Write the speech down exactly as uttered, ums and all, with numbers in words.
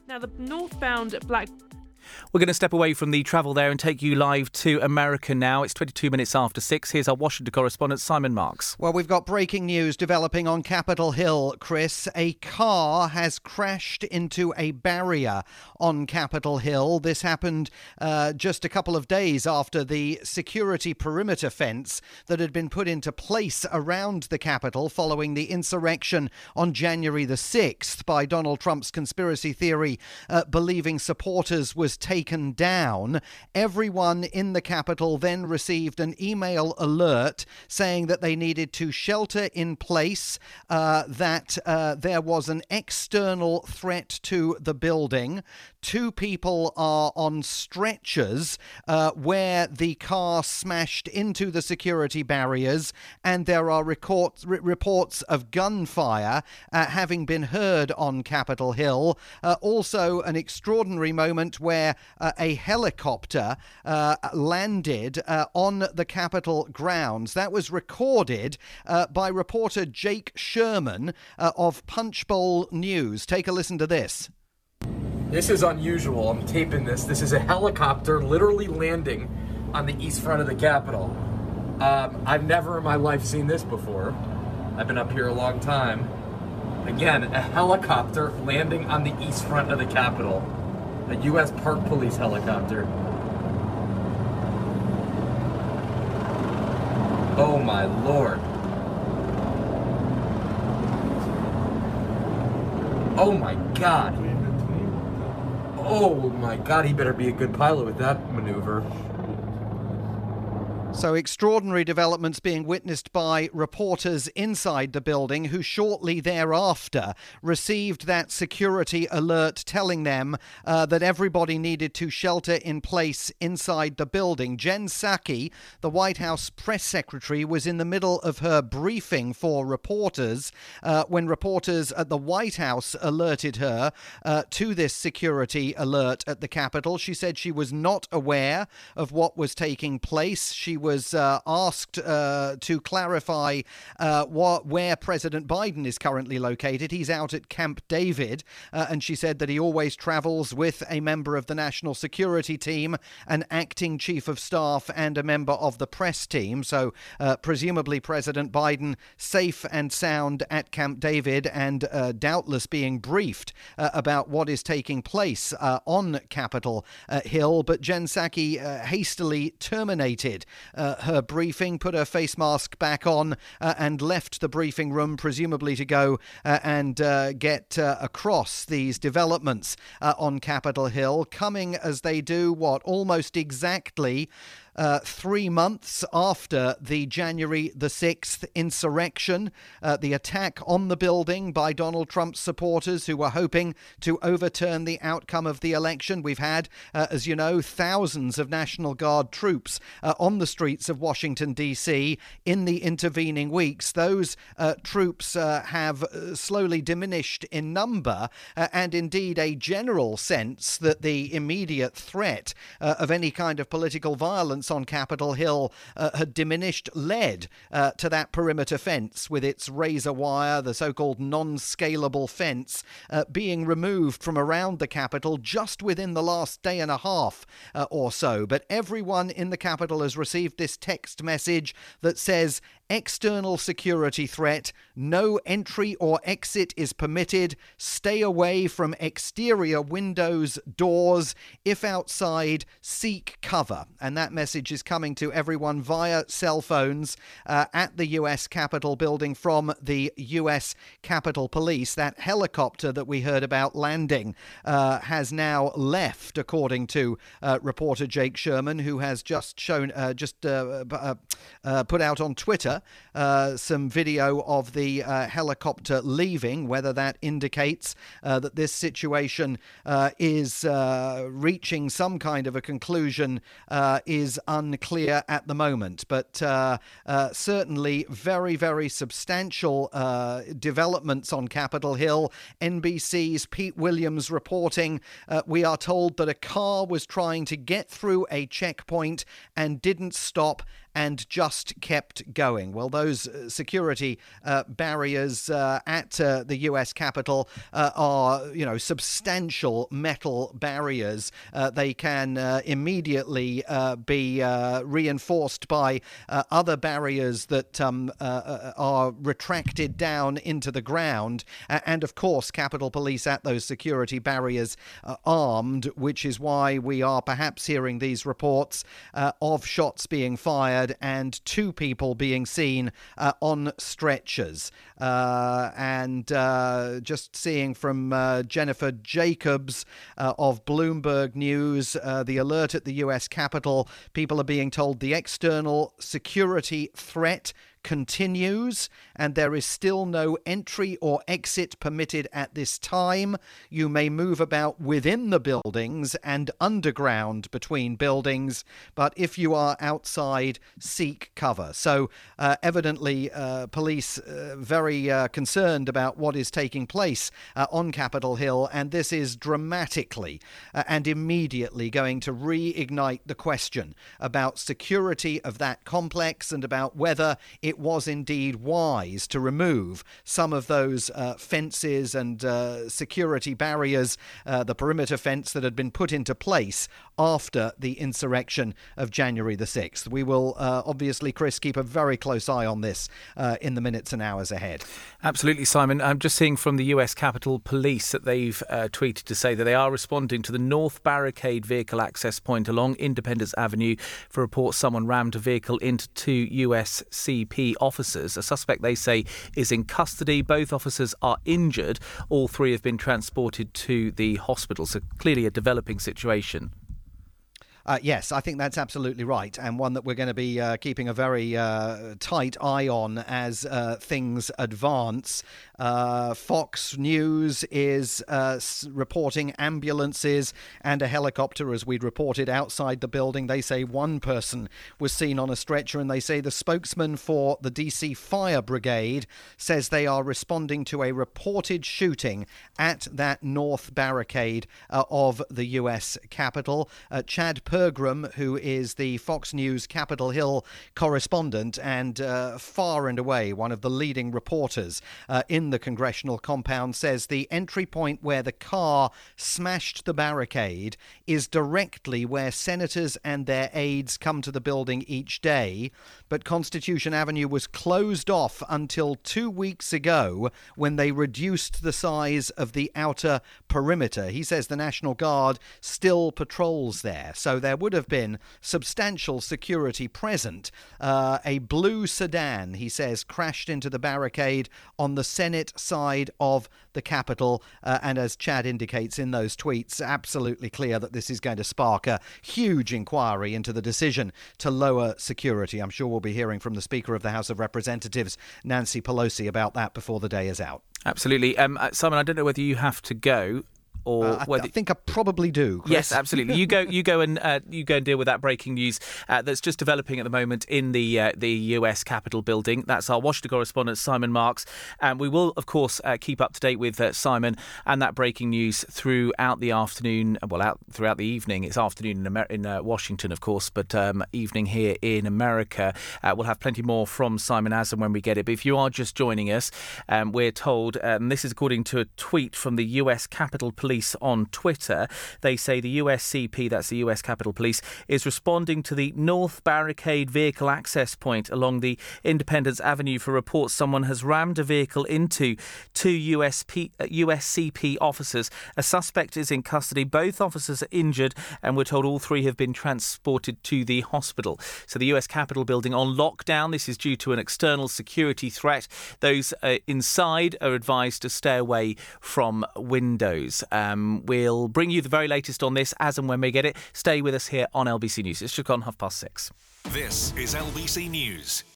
Now, the northbound Black... We're going to step away from the travel there and take you live to America now. It's twenty-two minutes after six. Here's our Washington correspondent, Simon Marks. Well, we've got breaking news developing on Capitol Hill, Chris. A car has crashed into a barrier on Capitol Hill. This happened uh, just a couple of days after the security perimeter fence that had been put into place around the Capitol following the insurrection on January the sixth by Donald Trump's conspiracy theory uh, believing supporters was taken down. Everyone in the Capitol then received an email alert saying that they needed to shelter in place, uh, that uh, there was an external threat to the building. Two people are on stretchers uh, where the car smashed into the security barriers, and there are records, r- reports of gunfire uh, having been heard on Capitol Hill. Uh, also, an extraordinary moment where uh, a helicopter uh, landed uh, on the Capitol grounds. That was recorded uh, by reporter Jake Sherman uh, of Punchbowl News. Take a listen to this. This is unusual. I'm taping this. This is a helicopter literally landing on the east front of the Capitol. Um, I've never in my life seen this before. I've been up here a long time. Again, a helicopter landing on the east front of the Capitol. A U S Park Police helicopter. Oh my Lord. Oh my God. Oh my God, he better be a good pilot with that maneuver. So extraordinary developments being witnessed by reporters inside the building who shortly thereafter received that security alert telling them uh, that everybody needed to shelter in place inside the building. Jen Psaki, the White House press secretary, was in the middle of her briefing for reporters uh, when reporters at the White House alerted her uh, to this security alert at the Capitol. She said she was not aware of what was taking place. She was uh, asked uh, to clarify uh, what, where President Biden is currently located. He's out at Camp David, uh, and she said that he always travels with a member of the National Security Team, an acting chief of staff, and a member of the press team. So uh, presumably President Biden safe and sound at Camp David and uh, doubtless being briefed uh, about what is taking place uh, on Capitol uh, Hill. But Jen Psaki uh, hastily terminated Uh, her briefing, put her face mask back on uh, and left the briefing room, presumably to go uh, and uh, get uh, across these developments uh, on Capitol Hill, coming as they do, what, almost exactly Uh, three months after the January the sixth insurrection, uh, the attack on the building by Donald Trump's supporters who were hoping to overturn the outcome of the election. We've had, uh, as you know, thousands of National Guard troops uh, on the streets of Washington, D C in the intervening weeks. Those uh, troops uh, have uh, slowly diminished in number uh, and indeed a general sense that the immediate threat uh, of any kind of political violence on Capitol Hill uh, had diminished, led uh, to that perimeter fence with its razor wire, the so-called non-scalable fence, uh, being removed from around the Capitol just within the last day and a half uh, or so. But everyone in the Capitol has received this text message that says, external security threat, no entry or exit is permitted, stay away from exterior windows, doors, if outside, seek cover. And that message is coming to everyone via cell phones uh, at the U S Capitol building from the U S Capitol Police. That helicopter that we heard about landing uh, has now left, according to uh, reporter Jake Sherman, who has just shown, uh, just uh, uh, uh, put out on Twitter Uh, some video of the uh, helicopter leaving. Whether that indicates uh, that this situation uh, is uh, reaching some kind of a conclusion uh, is unclear at the moment. But uh, uh, certainly very, very substantial uh, developments on Capitol Hill. N B C's Pete Williams reporting, uh, we are told that a car was trying to get through a checkpoint and didn't stop and just kept going. Well, those uh, security uh, barriers uh, at uh, the U S Capitol uh, are, you know, substantial metal barriers. Uh, they can uh, immediately uh, be uh, reinforced by uh, other barriers that um, uh, are retracted down into the ground. Uh, and, of course, Capitol Police at those security barriers uh, armed, which is why we are perhaps hearing these reports uh, of shots being fired and two people being seen uh, on stretchers. Uh, and uh, just seeing from uh, Jennifer Jacobs uh, of Bloomberg News, uh, the alert at the U S Capitol, people are being told the external security threat continues and there is still no entry or exit permitted at this time. You may move about within the buildings and underground between buildings, but if you are outside, seek cover. So uh, evidently uh, police uh, very uh, concerned about what is taking place uh, on Capitol Hill, and this is dramatically uh, and immediately going to reignite the question about security of that complex and about whether it It was indeed wise to remove some of those uh, fences and uh, security barriers, uh, the perimeter fence that had been put into place after the insurrection of January the sixth. We will uh, obviously, Chris, keep a very close eye on this uh, in the minutes and hours ahead. Absolutely, Simon. I'm just seeing from the U S Capitol Police that they've uh, tweeted to say that they are responding to the North Barricade vehicle access point along Independence Avenue for reports someone rammed a vehicle into two U S C P officers. A suspect, they say, is in custody. Both officers are injured. All three have been transported to the hospital. So clearly a developing situation. Uh, yes, I think that's absolutely right, and one that we're going to be uh, keeping a very uh, tight eye on as uh, things advance. Uh, Fox News is uh, s- reporting ambulances and a helicopter, as we'd reported, outside the building. They say one person was seen on a stretcher, and they say the spokesman for the D C Fire Brigade says they are responding to a reported shooting at that North Barricade uh, of the U S Capitol. Uh, Chad Pergram, who is the Fox News Capitol Hill correspondent and uh, far and away one of the leading reporters uh, in the congressional compound, says the entry point where the car smashed the barricade is directly where senators and their aides come to the building each day. But Constitution Avenue was closed off until two weeks ago when they reduced the size of the outer perimeter. He says the National Guard still patrols there. So there would have been substantial security present. Uh, a blue sedan, he says, crashed into the barricade on the Senate side of the Capitol. Uh, and as Chad indicates in those tweets, absolutely clear that this is going to spark a huge inquiry into the decision to lower security. I'm sure we'll be hearing from the Speaker of the House of Representatives, Nancy Pelosi, about that before the day is out. Absolutely. Um, Simon, I don't know whether you have to go. Or uh, I, whether... I think I probably do, Chris. Yes, absolutely. You go, you go, and uh, you go and deal with that breaking news uh, that's just developing at the moment in the uh, the U S Capitol building. That's our Washington correspondent Simon Marks, and we will, of course, uh, keep up to date with uh, Simon and that breaking news throughout the afternoon. Well, out throughout the evening. It's afternoon in, Amer- in uh, Washington, of course, but um, evening here in America. Uh, we'll have plenty more from Simon as and when we get it. But if you are just joining us, um, we're told, and um, this is according to a tweet from the U S Capitol Police on Twitter. Twitter, they say the U S C P, that's the U S Capitol Police, is responding to the North Barricade vehicle access point along the Independence Avenue for reports someone has rammed a vehicle into two U S P, uh, U S C P officers. A suspect is in custody. Both officers are injured, and we're told all three have been transported to the hospital. So the U S Capitol building on lockdown. This is due to an external security threat. Those uh, inside are advised to stay away from windows. Um, we'll bring you the very latest on this as and when we get it. Stay with us here on L B C News. It's just gone half past six. This is L B C News.